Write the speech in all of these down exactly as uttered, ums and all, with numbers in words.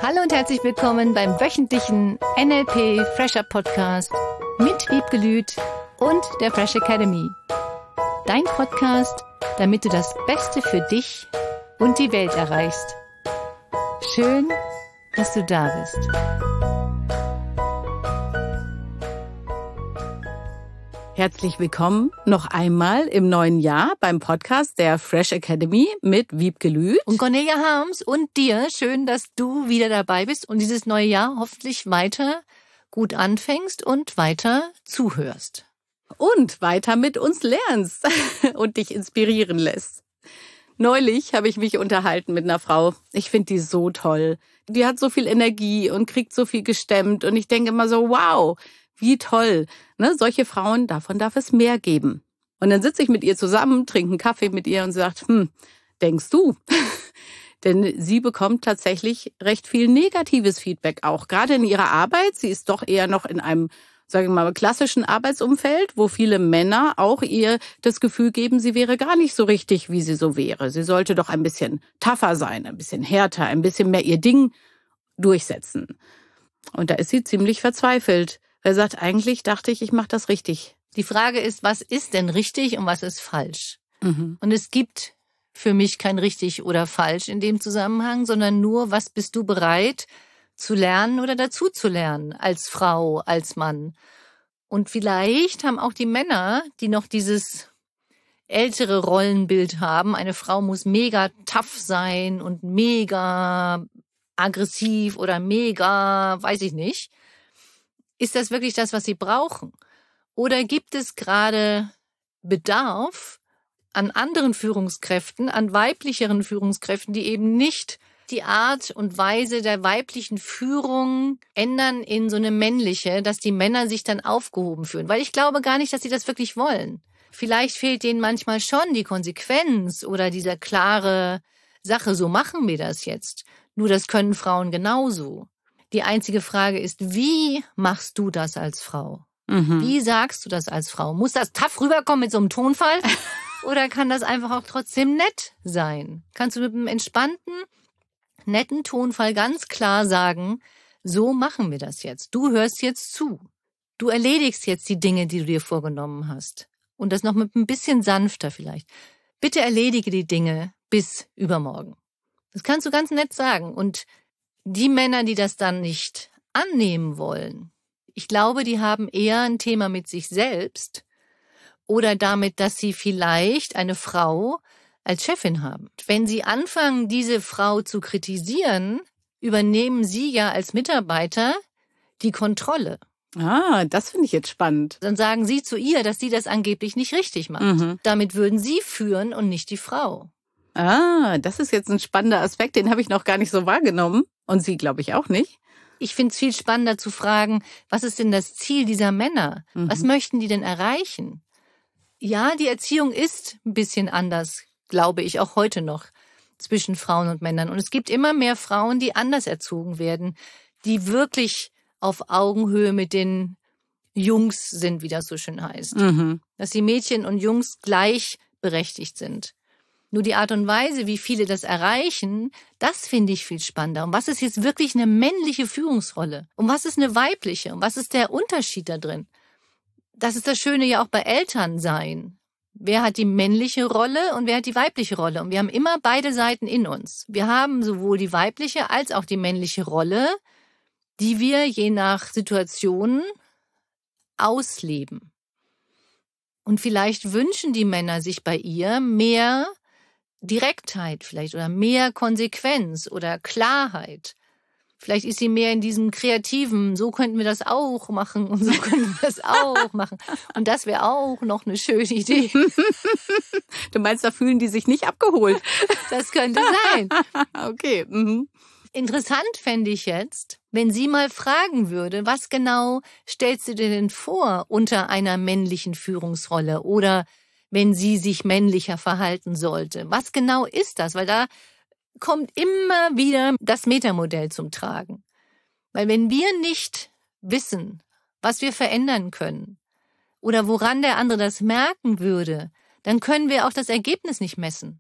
Hallo und herzlich willkommen beim wöchentlichen N L P Fresher Podcast mit Wiebke Lüth und der Fresh Academy. Dein Podcast, damit du das Beste für dich und die Welt erreichst. Schön, dass du da bist. Herzlich willkommen noch einmal im neuen Jahr beim Podcast der Fresh Academy mit Wiebke Lüth und Cornelia Harms und dir. Schön, dass du wieder dabei bist und dieses neue Jahr hoffentlich weiter gut anfängst und weiter zuhörst. Und weiter mit uns lernst und dich inspirieren lässt. Neulich habe ich mich unterhalten mit einer Frau. Ich finde die so toll. Die hat so viel Energie und kriegt so viel gestemmt. Und ich denke immer so, wow, wie toll. Ne, solche Frauen, davon darf es mehr geben. Und dann sitze ich mit ihr zusammen, trinke einen Kaffee mit ihr und sage, hm, denkst du? Denn sie bekommt tatsächlich recht viel negatives Feedback auch. Gerade in ihrer Arbeit. Sie ist doch eher noch in einem, sagen wir mal, klassischen Arbeitsumfeld, wo viele Männer auch ihr das Gefühl geben, sie wäre gar nicht so richtig, wie sie so wäre. Sie sollte doch ein bisschen tougher sein, ein bisschen härter, ein bisschen mehr ihr Ding durchsetzen. Und da ist sie ziemlich verzweifelt. Er sagt, eigentlich dachte ich, ich mache das richtig. Die Frage ist, was ist denn richtig und was ist falsch? Mhm. Und es gibt für mich kein richtig oder falsch in dem Zusammenhang, sondern nur, was bist du bereit zu lernen oder dazu zu lernen als Frau, als Mann. Und vielleicht haben auch die Männer, die noch dieses ältere Rollenbild haben, eine Frau muss mega tough sein und mega aggressiv oder mega, weiß ich nicht. Ist das wirklich das, was sie brauchen? Oder gibt es gerade Bedarf an anderen Führungskräften, an weiblicheren Führungskräften, die eben nicht die Art und Weise der weiblichen Führung ändern in so eine männliche, dass die Männer sich dann aufgehoben fühlen? Weil ich glaube gar nicht, dass sie das wirklich wollen. Vielleicht fehlt denen manchmal schon die Konsequenz oder diese klare Sache, so machen wir das jetzt. Nur das können Frauen genauso. Die einzige Frage ist, wie machst du das als Frau? Mhm. Wie sagst du das als Frau? Muss das tough rüberkommen mit so einem Tonfall? Oder kann das einfach auch trotzdem nett sein? Kannst du mit einem entspannten, netten Tonfall ganz klar sagen, so machen wir das jetzt. Du hörst jetzt zu. Du erledigst jetzt die Dinge, die du dir vorgenommen hast. Und das noch mit ein bisschen sanfter vielleicht. Bitte erledige die Dinge bis übermorgen. Das kannst du ganz nett sagen. Und die Männer, die das dann nicht annehmen wollen, ich glaube, die haben eher ein Thema mit sich selbst oder damit, dass sie vielleicht eine Frau als Chefin haben. Wenn sie anfangen, diese Frau zu kritisieren, übernehmen sie ja als Mitarbeiter die Kontrolle. Ah, das finde ich jetzt spannend. Dann sagen sie zu ihr, dass sie das angeblich nicht richtig macht. Mhm. Damit würden sie führen und nicht die Frau. Ah, das ist jetzt ein spannender Aspekt, den habe ich noch gar nicht so wahrgenommen. Und Sie, glaube ich, auch nicht. Ich finde es viel spannender zu fragen, was ist denn das Ziel dieser Männer? Mhm. Was möchten die denn erreichen? Ja, die Erziehung ist ein bisschen anders, glaube ich, auch heute noch zwischen Frauen und Männern. Und es gibt immer mehr Frauen, die anders erzogen werden, die wirklich auf Augenhöhe mit den Jungs sind, wie das so schön heißt. Mhm. Dass die Mädchen und Jungs gleichberechtigt sind. Nur die Art und Weise, wie viele das erreichen, das finde ich viel spannender. Und was ist jetzt wirklich eine männliche Führungsrolle? Und was ist eine weibliche? Und was ist der Unterschied da drin? Das ist das Schöne ja auch bei Elternsein. Wer hat die männliche Rolle und wer hat die weibliche Rolle? Und wir haben immer beide Seiten in uns. Wir haben sowohl die weibliche als auch die männliche Rolle, die wir je nach Situation ausleben. Und vielleicht wünschen die Männer sich bei ihr mehr Direktheit vielleicht oder mehr Konsequenz oder Klarheit. Vielleicht ist sie mehr in diesem Kreativen, so könnten wir das auch machen und so könnten wir das auch machen. Und das wäre auch noch eine schöne Idee. Du meinst, da fühlen die sich nicht abgeholt? Das könnte sein. Okay. Mhm. Interessant fände ich jetzt, wenn sie mal fragen würde, was genau stellst du dir denn vor unter einer männlichen Führungsrolle oder wenn sie sich männlicher verhalten sollte. Was genau ist das? Weil da kommt immer wieder das Metamodell zum Tragen. Weil wenn wir nicht wissen, was wir verändern können oder woran der andere das merken würde, dann können wir auch das Ergebnis nicht messen.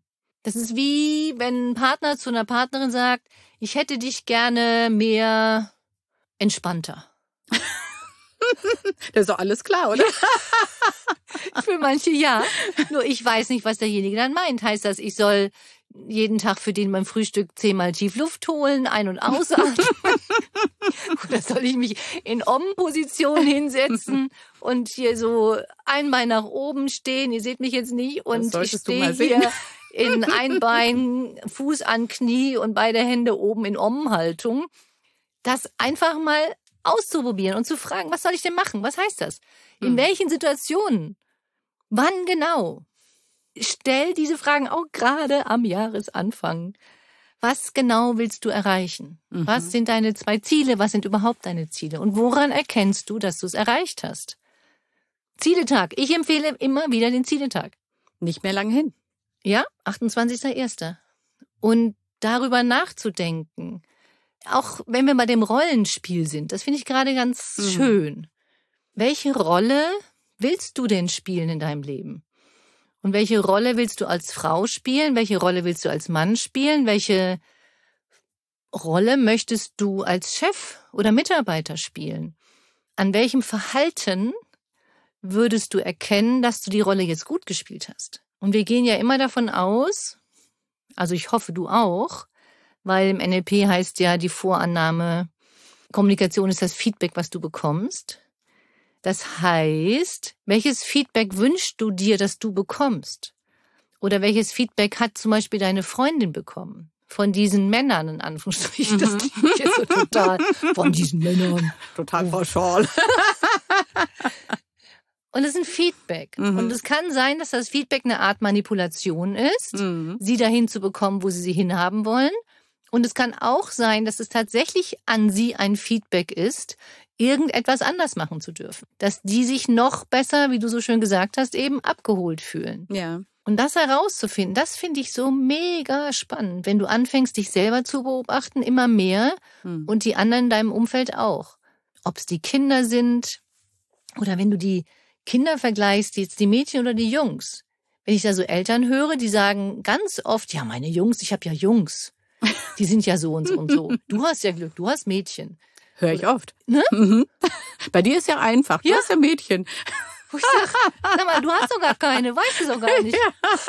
Das ist wie, wenn ein Partner zu einer Partnerin sagt, ich hätte dich gerne mehr entspannter. Das ist doch alles klar, oder? Für manche ja. Nur ich weiß nicht, was derjenige dann meint. Heißt das, ich soll jeden Tag für den beim Frühstück zehnmal tief Luft holen, ein- und ausatmen? Oder soll ich mich in Om-Position hinsetzen und hier so ein Bein nach oben stehen? Ihr seht mich jetzt nicht. Und ich stehe hier in ein Bein, Fuß an Knie und beide Hände oben in Om-Haltung. Das einfach mal auszuprobieren und zu fragen, was soll ich denn machen? Was heißt das? In hm. welchen Situationen? Wann genau? Stell diese Fragen auch gerade am Jahresanfang. Was genau willst du erreichen? Mhm. Was sind deine zwei Ziele? Was sind überhaupt deine Ziele? Und woran erkennst du, dass du es erreicht hast? Zieletag. Ich empfehle immer wieder den Zieletag. Nicht mehr lang hin. Ja, achtundzwanzigster erster Und darüber nachzudenken. Auch wenn wir bei dem Rollenspiel sind, das finde ich gerade ganz mhm. schön. Welche Rolle willst du denn spielen in deinem Leben? Und welche Rolle willst du als Frau spielen? Welche Rolle willst du als Mann spielen? Welche Rolle möchtest du als Chef oder Mitarbeiter spielen? An welchem Verhalten würdest du erkennen, dass du die Rolle jetzt gut gespielt hast? Und wir gehen ja immer davon aus, also ich hoffe du auch, weil im N L P heißt ja die Vorannahme, Kommunikation ist das Feedback, was du bekommst. Das heißt, welches Feedback wünschst du dir, dass du bekommst? Oder welches Feedback hat zum Beispiel deine Freundin bekommen? Von diesen Männern, in Anführungsstrichen. Das klingt jetzt so total. Von diesen Männern. Total pauschal. Und es ist ein Feedback. Mhm. Und es kann sein, dass das Feedback eine Art Manipulation ist, mhm. sie dahin zu bekommen, wo sie sie hinhaben wollen. Und es kann auch sein, dass es tatsächlich an sie ein Feedback ist, irgendetwas anders machen zu dürfen. Dass die sich noch besser, wie du so schön gesagt hast, eben abgeholt fühlen. Ja. Und das herauszufinden, das finde ich so mega spannend, wenn du anfängst, dich selber zu beobachten, immer mehr hm. und die anderen in deinem Umfeld auch. Ob es die Kinder sind oder wenn du die Kinder vergleichst, jetzt die Mädchen oder die Jungs. Wenn ich da so Eltern höre, die sagen ganz oft, ja, meine Jungs, ich habe ja Jungs. Die sind ja so und so und so. Du hast ja Glück, du hast Mädchen. Höre ich oft. Ne? Mhm. Bei dir ist ja einfach, du ja. hast ja Mädchen. Wo ich sag, sag mal, du hast doch gar keine, weißt du doch gar nicht.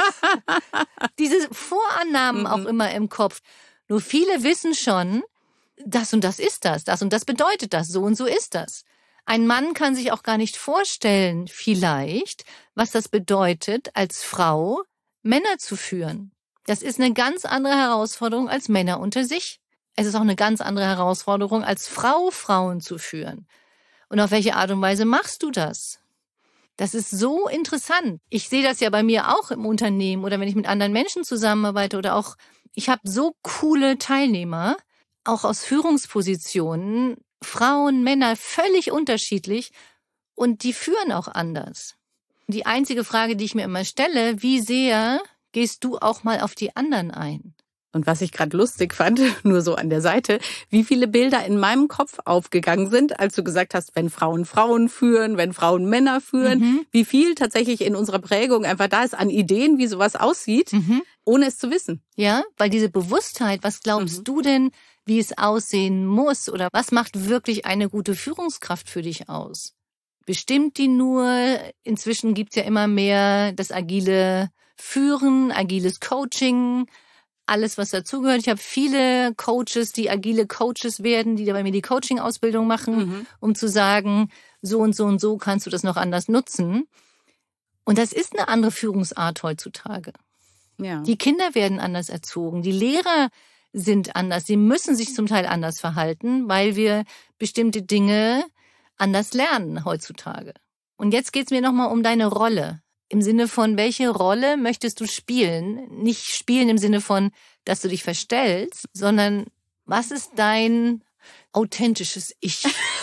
Ja. Diese Vorannahmen mhm. auch immer im Kopf. Nur viele wissen schon, das und das ist das, das und das bedeutet das, so und so ist das. Ein Mann kann sich auch gar nicht vorstellen, vielleicht, was das bedeutet, als Frau Männer zu führen. Das ist eine ganz andere Herausforderung als Männer unter sich. Es ist auch eine ganz andere Herausforderung, als Frau Frauen zu führen. Und auf welche Art und Weise machst du das? Das ist so interessant. Ich sehe das ja bei mir auch im Unternehmen oder wenn ich mit anderen Menschen zusammenarbeite oder auch, ich habe so coole Teilnehmer, auch aus Führungspositionen, Frauen, Männer, völlig unterschiedlich und die führen auch anders. Die einzige Frage, die ich mir immer stelle, wie sehr gehst du auch mal auf die anderen ein? Und was ich gerade lustig fand, nur so an der Seite, wie viele Bilder in meinem Kopf aufgegangen sind, als du gesagt hast, wenn Frauen Frauen führen, wenn Frauen Männer führen, mhm. wie viel tatsächlich in unserer Prägung einfach da ist an Ideen, wie sowas aussieht, mhm. ohne es zu wissen. Ja, weil diese Bewusstheit, was glaubst mhm. du denn, wie es aussehen muss oder was macht wirklich eine gute Führungskraft für dich aus? Bestimmt die nur, inzwischen gibt's ja immer mehr das agile Führen, agiles Coaching, alles, was dazugehört. Ich habe viele Coaches, die agile Coaches werden, die da bei mir die Coaching-Ausbildung machen, mhm. um zu sagen, so und so und so kannst du das noch anders nutzen. Und das ist eine andere Führungsart heutzutage. Ja. Die Kinder werden anders erzogen, die Lehrer sind anders, sie müssen sich zum Teil anders verhalten, weil wir bestimmte Dinge anders lernen heutzutage. Und jetzt geht's mir nochmal um deine Rolle. Im Sinne von, welche Rolle möchtest du spielen? Nicht spielen im Sinne von, dass du dich verstellst, sondern was ist dein authentisches Ich?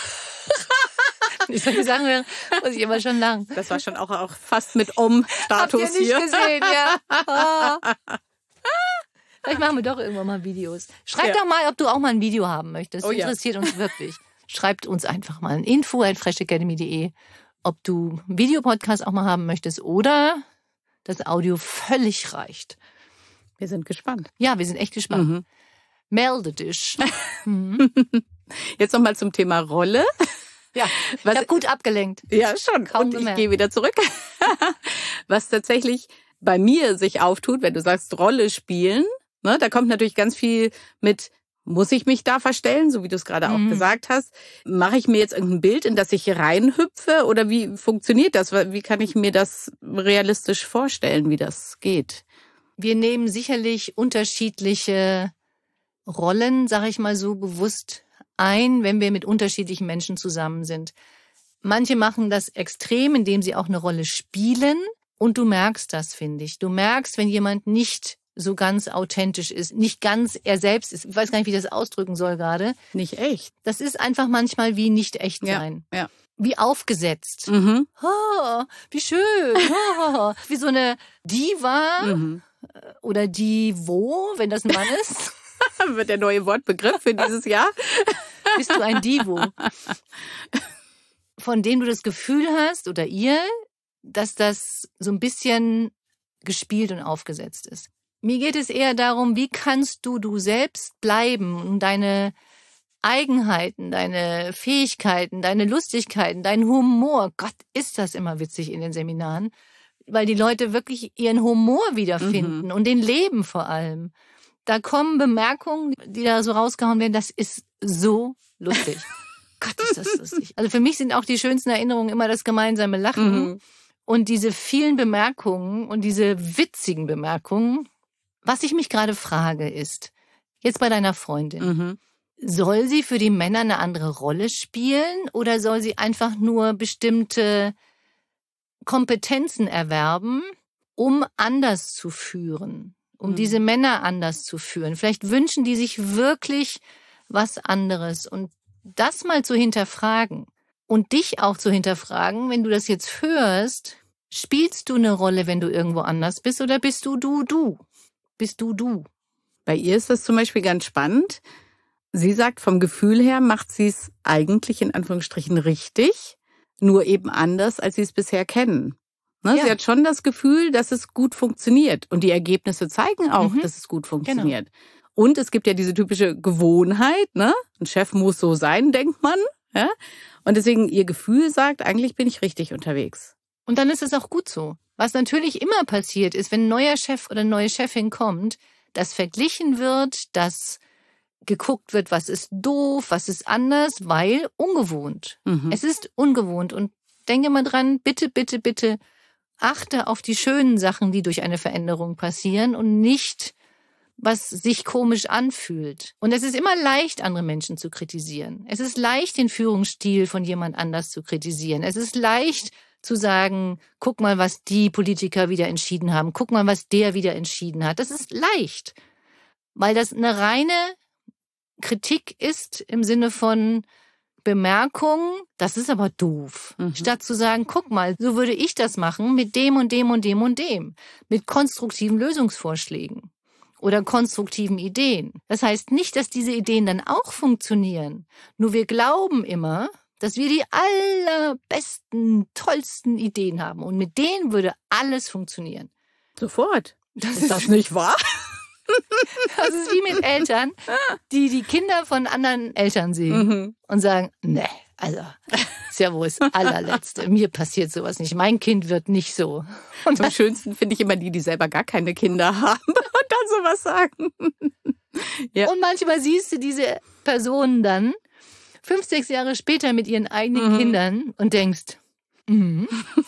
Ich soll die sagen, muss ich immer schon lang. Das war schon auch, auch fast mit Om-Status Habt ihr nicht hier. Gesehen, ja. Oh. Vielleicht machen wir doch irgendwann mal Videos. Schreib ja. doch mal, ob du auch mal ein Video haben möchtest. Das oh, interessiert ja. uns wirklich. Schreibt uns einfach mal ein info at fresh academy punkt de, ob du einen Videopodcast auch mal haben möchtest oder das Audio völlig reicht. Wir sind gespannt. Ja, wir sind echt gespannt. Mhm. Melde dich. Mhm. Jetzt nochmal zum Thema Rolle. Ja, Was, ich habe gut abgelenkt. ja, schon. Kaum Und ich bemerkt. gehe wieder zurück. Was tatsächlich bei mir sich auftut, wenn du sagst Rolle spielen, ne, da kommt natürlich ganz viel mit, muss ich mich da verstellen, so wie du es gerade Mhm. auch gesagt hast? Mache ich mir jetzt irgendein Bild, in das ich reinhüpfe? Oder wie funktioniert das? Wie kann ich mir das realistisch vorstellen, wie das geht? Wir nehmen sicherlich unterschiedliche Rollen, sage ich mal so, bewusst ein, wenn wir mit unterschiedlichen Menschen zusammen sind. Manche machen das extrem, indem sie auch eine Rolle spielen. Und du merkst das, finde ich. Du merkst, wenn jemand nicht so ganz authentisch ist, nicht ganz er selbst ist. Ich weiß gar nicht, wie ich das ausdrücken soll gerade. Nicht echt. Das ist einfach manchmal wie nicht echt Ja, sein. ja. Wie aufgesetzt. Mhm. Oh, wie schön. Oh, wie so eine Diva Mhm. oder Divo, wenn das ein Mann ist. Wird der neue Wortbegriff für dieses Jahr. Bist du ein Divo, von dem du das Gefühl hast, oder ihr, dass das so ein bisschen gespielt und aufgesetzt ist. Mir geht es eher darum, wie kannst du du selbst bleiben und deine Eigenheiten, deine Fähigkeiten, deine Lustigkeiten, dein Humor. Gott, ist das immer witzig in den Seminaren, weil die Leute wirklich ihren Humor wiederfinden Mhm. und den Leben vor allem. Da kommen Bemerkungen, die da so rausgehauen werden, das ist so lustig. Gott, ist das lustig. Also für mich sind auch die schönsten Erinnerungen immer das gemeinsame Lachen Mhm. und diese vielen Bemerkungen und diese witzigen Bemerkungen. Was ich mich gerade frage ist, jetzt bei deiner Freundin, Mhm. soll sie für die Männer eine andere Rolle spielen oder soll sie einfach nur bestimmte Kompetenzen erwerben, um anders zu führen, um Mhm. diese Männer anders zu führen? Vielleicht wünschen die sich wirklich was anderes und das mal zu hinterfragen und dich auch zu hinterfragen, wenn du das jetzt hörst, spielst du eine Rolle, wenn du irgendwo anders bist oder bist du du, du? Bist du du? Bei ihr ist das zum Beispiel ganz spannend. Sie sagt, vom Gefühl her macht sie es eigentlich in Anführungsstrichen richtig, nur eben anders, als sie es bisher kennen. Ne? Ja. Sie hat schon das Gefühl, dass es gut funktioniert. Und die Ergebnisse zeigen auch, Mhm. dass es gut funktioniert. Und es gibt ja diese typische Gewohnheit, ne? Ein Chef muss so sein, denkt man. Ja? Und deswegen, ihr Gefühl sagt, eigentlich bin ich richtig unterwegs. Und dann ist es auch gut so. Was natürlich immer passiert ist, wenn ein neuer Chef oder eine neue Chefin kommt, dass verglichen wird, dass geguckt wird, was ist doof, was ist anders, weil ungewohnt. Mhm. Es ist ungewohnt und denke mal dran, bitte, bitte, bitte achte auf die schönen Sachen, die durch eine Veränderung passieren und nicht, was sich komisch anfühlt. Und es ist immer leicht, andere Menschen zu kritisieren. Es ist leicht, den Führungsstil von jemand anders zu kritisieren. Es ist leicht zu sagen, guck mal, was die Politiker wieder entschieden haben. Guck mal, was der wieder entschieden hat. Das ist leicht, weil das eine reine Kritik ist im Sinne von Bemerkung, das ist aber doof. Mhm. Statt zu sagen, guck mal, so würde ich das machen mit dem und dem und dem und dem. Mit konstruktiven Lösungsvorschlägen oder konstruktiven Ideen. Das heißt nicht, dass diese Ideen dann auch funktionieren. Nur wir glauben immer, dass wir die allerbesten, tollsten Ideen haben. Und mit denen würde alles funktionieren. Sofort. Das Ist das nicht wahr? Das ist wie mit Eltern, die die Kinder von anderen Eltern sehen Mhm. und sagen, ne, also, ist ja wohl das allerletzte. Mir passiert sowas nicht. Mein Kind wird nicht so. Und Am schönsten finde ich immer die, die selber gar keine Kinder haben und dann sowas sagen. Ja. Und manchmal siehst du diese Personen dann fünf, sechs Jahre später mit ihren eigenen Mhm. Kindern und denkst, mhm.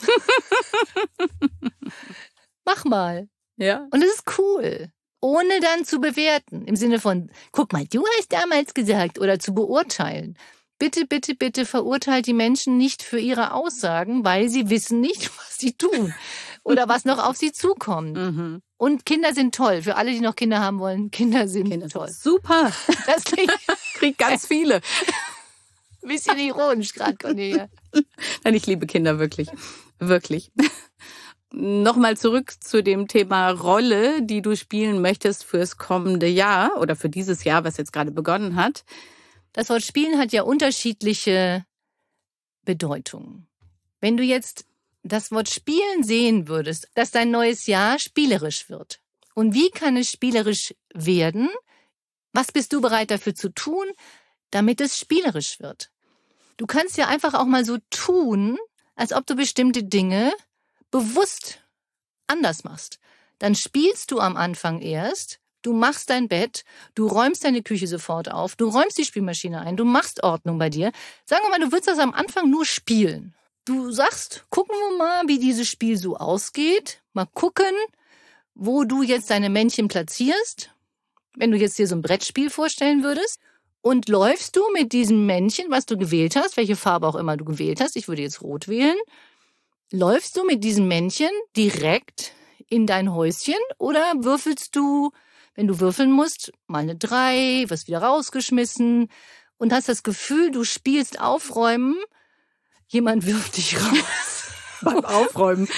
Mach mal. Ja. Und das ist cool. Ohne dann zu bewerten. Im Sinne von, guck mal, du hast damals gesagt. Oder zu beurteilen. Bitte, bitte, bitte verurteilt die Menschen nicht für ihre Aussagen, weil sie wissen nicht, was sie tun. Oder was noch auf sie zukommt. Mhm. Und Kinder sind toll. Für alle, die noch Kinder haben wollen, Kinder sind Kinder toll. sind super. Das klingt Krieg ganz viele. ein bisschen ironisch gerade, Cornelia. Nein, ich liebe Kinder wirklich. Wirklich. Nochmal zurück zu dem Thema Rolle, die du spielen möchtest fürs kommende Jahr oder für dieses Jahr, was jetzt gerade begonnen hat. Das Wort Spielen hat ja unterschiedliche Bedeutungen. Wenn du jetzt das Wort Spielen sehen würdest, dass dein neues Jahr spielerisch wird. Und wie kann es spielerisch werden? Was bist du bereit dafür zu tun, damit es spielerisch wird? Du kannst ja einfach auch mal so tun, als ob du bestimmte Dinge bewusst anders machst. Dann spielst du am Anfang erst, du machst dein Bett, du räumst deine Küche sofort auf, du räumst die Spülmaschine ein, du machst Ordnung bei dir. Sagen wir mal, du willst das am Anfang nur spielen. Du sagst, gucken wir mal, wie dieses Spiel so ausgeht. Mal gucken, wo du jetzt deine Männchen platzierst. Wenn du jetzt dir so ein Brettspiel vorstellen würdest. Und läufst du mit diesem Männchen, was du gewählt hast, welche Farbe auch immer du gewählt hast, ich würde jetzt rot wählen, läufst du mit diesem Männchen direkt in dein Häuschen oder würfelst du, wenn du würfeln musst, mal eine drei, wirst wieder rausgeschmissen und hast das Gefühl, du spielst Aufräumen, jemand wirft dich raus. Beim Aufräumen.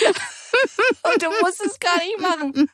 Und du musst es gar nicht machen.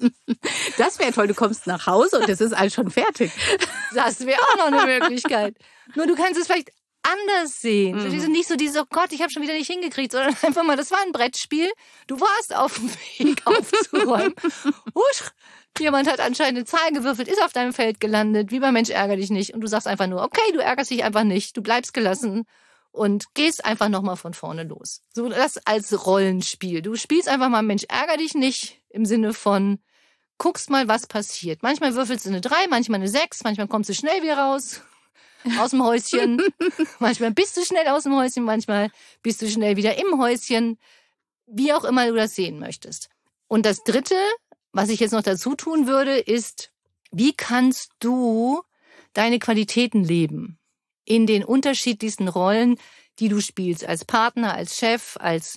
Das wäre toll, du kommst nach Hause und es ist alles schon fertig. Das wäre auch noch eine Möglichkeit. Nur du kannst es vielleicht anders sehen. Mhm. Nicht so dieses, oh Gott, ich habe schon wieder nicht hingekriegt, sondern einfach mal, das war ein Brettspiel. Du warst auf dem Weg aufzuräumen. Husch, jemand hat anscheinend eine Zahl gewürfelt, ist auf deinem Feld gelandet, wie beim Mensch ärger dich nicht. Und du sagst einfach nur, okay, du ärgerst dich einfach nicht, du bleibst gelassen. Und gehst einfach nochmal von vorne los. So das als Rollenspiel. Du spielst einfach mal, Mensch, ärger dich nicht, im Sinne von, guckst mal, was passiert. Manchmal würfelst du eine drei, manchmal eine sechs, manchmal kommst du schnell wieder raus aus dem Häuschen. Manchmal bist du schnell aus dem Häuschen, manchmal bist du schnell wieder im Häuschen. Wie auch immer du das sehen möchtest. Und das Dritte, was ich jetzt noch dazu tun würde, ist, wie kannst du deine Qualitäten leben? In den unterschiedlichsten Rollen, die du spielst, als Partner, als Chef, als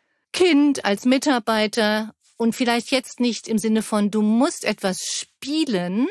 Kind, als Mitarbeiter und vielleicht jetzt nicht im Sinne von, du musst etwas spielen,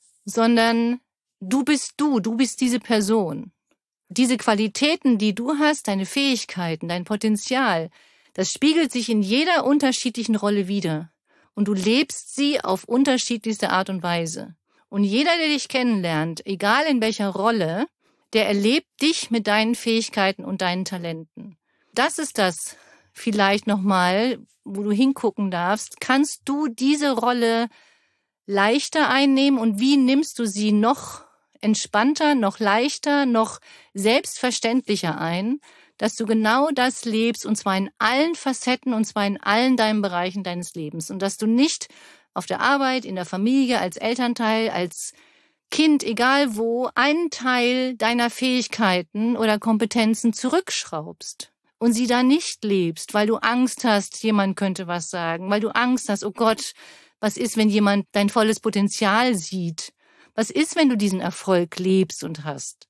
sondern du bist du, du bist diese Person. Diese Qualitäten, die du hast, deine Fähigkeiten, dein Potenzial, das spiegelt sich in jeder unterschiedlichen Rolle wider und du lebst sie auf unterschiedlichste Art und Weise. Und jeder, der dich kennenlernt, egal in welcher Rolle, der erlebt dich mit deinen Fähigkeiten und deinen Talenten. Das ist das vielleicht nochmal, wo du hingucken darfst. Kannst du diese Rolle leichter einnehmen und wie nimmst du sie noch entspannter, noch leichter, noch selbstverständlicher ein, dass du genau das lebst und zwar in allen Facetten und zwar in allen deinen Bereichen deines Lebens und dass du nicht auf der Arbeit, in der Familie, als Elternteil, als Kind, egal wo, einen Teil deiner Fähigkeiten oder Kompetenzen zurückschraubst und sie da nicht lebst, weil du Angst hast, jemand könnte was sagen, weil du Angst hast, oh Gott, was ist, wenn jemand dein volles Potenzial sieht? Was ist, wenn du diesen Erfolg lebst und hast,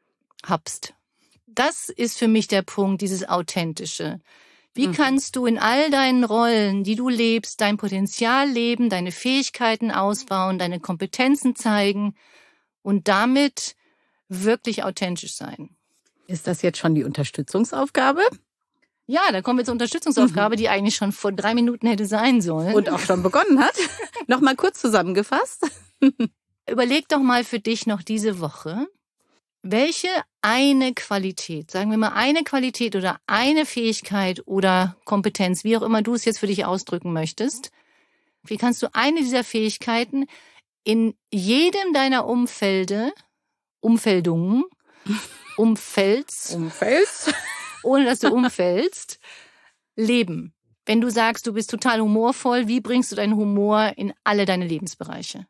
habst? Das ist für mich der Punkt, dieses Authentische. Wie mhm. kannst du in all deinen Rollen, die du lebst, dein Potenzial leben, deine Fähigkeiten ausbauen, deine Kompetenzen zeigen und damit wirklich authentisch sein? Ist das jetzt schon die Unterstützungsaufgabe? Ja, da kommen wir zur Unterstützungsaufgabe, mhm. die eigentlich schon vor drei Minuten hätte sein sollen. Und auch schon begonnen hat. Nochmal kurz zusammengefasst. Überleg doch mal für dich noch diese Woche, welche eine Qualität, sagen wir mal eine Qualität oder eine Fähigkeit oder Kompetenz, wie auch immer du es jetzt für dich ausdrücken möchtest, wie kannst du eine dieser Fähigkeiten in jedem deiner Umfelde, Umfeldungen, Umfelds, Umfelds, ohne dass du umfällst, leben? Wenn du sagst, du bist total humorvoll, wie bringst du deinen Humor in alle deine Lebensbereiche?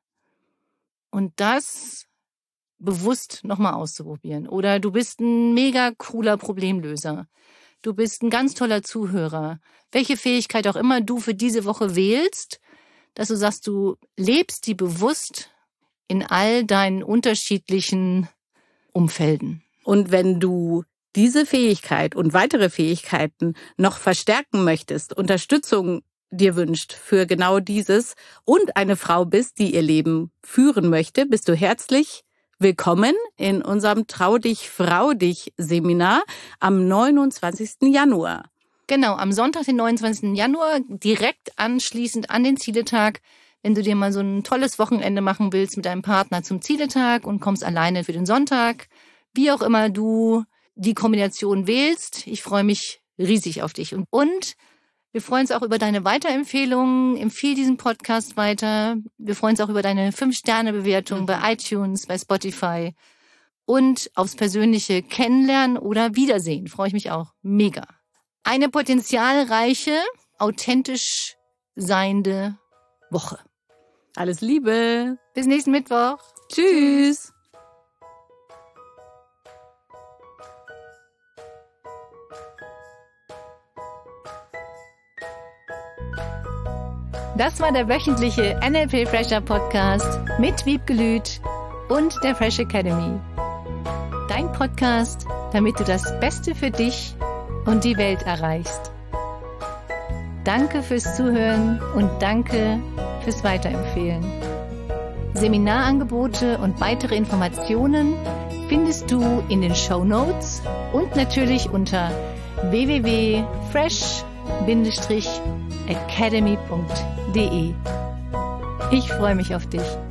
Und das bewusst nochmal auszuprobieren. Oder du bist ein mega cooler Problemlöser. Du bist ein ganz toller Zuhörer. Welche Fähigkeit auch immer du für diese Woche wählst, dass du sagst, du lebst die bewusst in all deinen unterschiedlichen Umfelden. Und wenn du diese Fähigkeit und weitere Fähigkeiten noch verstärken möchtest, Unterstützung dir wünscht für genau dieses und eine Frau bist, die ihr Leben führen möchte, bist du herzlich willkommen in unserem Trau dich, Frau dich Seminar am neunundzwanzigsten Januar. Genau, am Sonntag, den neunundzwanzigsten Januar, direkt anschließend an den Zieletag, wenn du dir mal so ein tolles Wochenende machen willst mit deinem Partner zum Zieletag und kommst alleine für den Sonntag, wie auch immer du die Kombination wählst. Ich freue mich riesig auf dich. Und, und Wir freuen uns auch über deine Weiterempfehlungen. Empfehl diesen Podcast weiter. Wir freuen uns auch über deine fünf Sterne Bewertung mhm. bei iTunes, bei Spotify. Und aufs persönliche Kennenlernen oder Wiedersehen. Freue ich mich auch. Mega. Eine potenzialreiche, authentisch seiende Woche. Alles Liebe. Bis nächsten Mittwoch. Tschüss. Das war der wöchentliche N L P Fresher Podcast mit Wiebke Lüth und der Fresh Academy. Dein Podcast, damit du das Beste für dich und die Welt erreichst. Danke fürs Zuhören und danke fürs Weiterempfehlen. Seminarangebote und weitere Informationen findest du in den Shownotes und natürlich unter w w w punkt fresh academy punkt d e. Ich freue mich auf dich.